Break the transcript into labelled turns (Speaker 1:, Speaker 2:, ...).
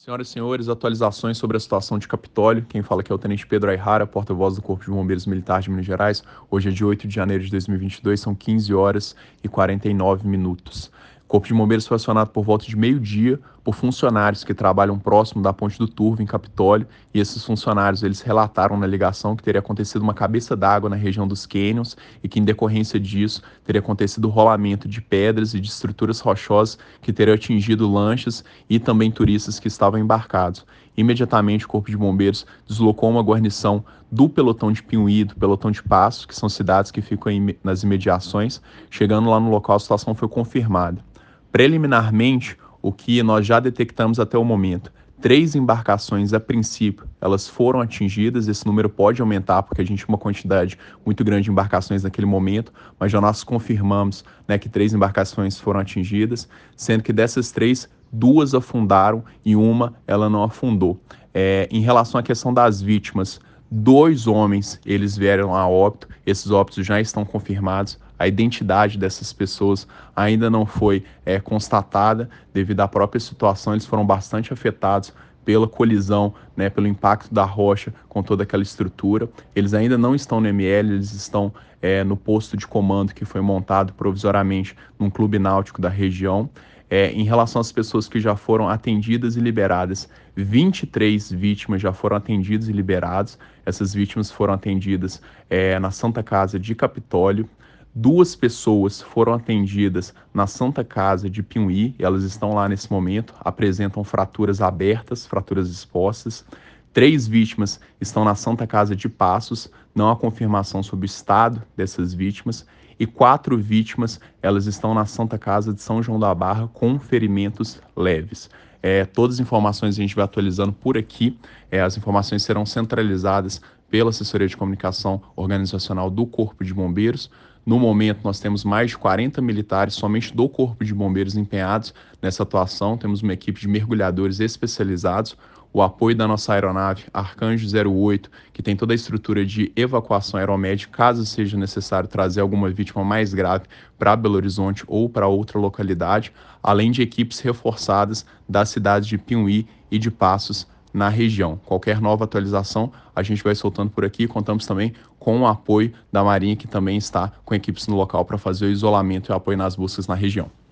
Speaker 1: Senhoras e senhores, atualizações sobre a situação de Capitólio. Quem fala aqui é o Tenente Pedro Aihara, porta-voz do Corpo de Bombeiros Militar de Minas Gerais. Hoje é dia 8 de janeiro de 2022, são 15 horas e 49 minutos. O Corpo de Bombeiros foi acionado por volta de meio-dia por funcionários que trabalham próximo da Ponte do Turvo, em Capitólio, e esses funcionários eles relataram na ligação que teria acontecido uma cabeça d'água na região dos cânions e que, em decorrência disso, teria acontecido o rolamento de pedras e de estruturas rochosas que teriam atingido lanchas e também turistas que estavam embarcados. Imediatamente, o Corpo de Bombeiros deslocou uma guarnição do pelotão de Pinhuí, do pelotão de Passos, que são cidades que ficam nas imediações. Chegando lá no local, a situação foi confirmada. Preliminarmente, o que nós já detectamos até o momento, 3 embarcações, a princípio, elas foram atingidas. Esse número pode aumentar, porque a gente tinha uma quantidade muito grande de embarcações naquele momento, mas já nós confirmamos, que 3 embarcações foram atingidas, sendo que dessas 3, 2 afundaram e uma ela não afundou. Em relação à questão das vítimas, 2 homens eles vieram a óbito, esses óbitos já estão confirmados. A identidade dessas pessoas ainda não foi constatada devido à própria situação. Eles foram bastante afetados pela colisão, pelo impacto da rocha com toda aquela estrutura. Eles ainda não estão no ML, eles estão no posto de comando que foi montado provisoriamente num clube náutico da região. Em relação às pessoas que já foram atendidas e liberadas, 23 vítimas já foram atendidas e liberadas. Essas vítimas foram atendidas na Santa Casa de Capitólio. 2 pessoas foram atendidas na Santa Casa de Pinhuí, elas estão lá nesse momento, apresentam fraturas abertas, fraturas expostas. 3 vítimas estão na Santa Casa de Passos, não há confirmação sobre o estado dessas vítimas. E 4 vítimas, elas estão na Santa Casa de São João da Barra com ferimentos leves. Todas as informações a gente vai atualizando por aqui. As informações serão centralizadas pela assessoria de comunicação organizacional do Corpo de Bombeiros. No momento, nós temos mais de 40 militares somente do Corpo de Bombeiros empenhados nessa atuação. Temos uma equipe de mergulhadores especializados, o apoio da nossa aeronave Arcanjo 08, que tem toda a estrutura de evacuação aeromédica, caso seja necessário trazer alguma vítima mais grave para Belo Horizonte ou para outra localidade, além de equipes reforçadas das cidades de Pinhuí e de Passos, na região. Qualquer nova atualização a gente vai soltando por aqui. Contamos também com o apoio da Marinha, que também está com equipes no local para fazer o isolamento e o apoio nas buscas na região.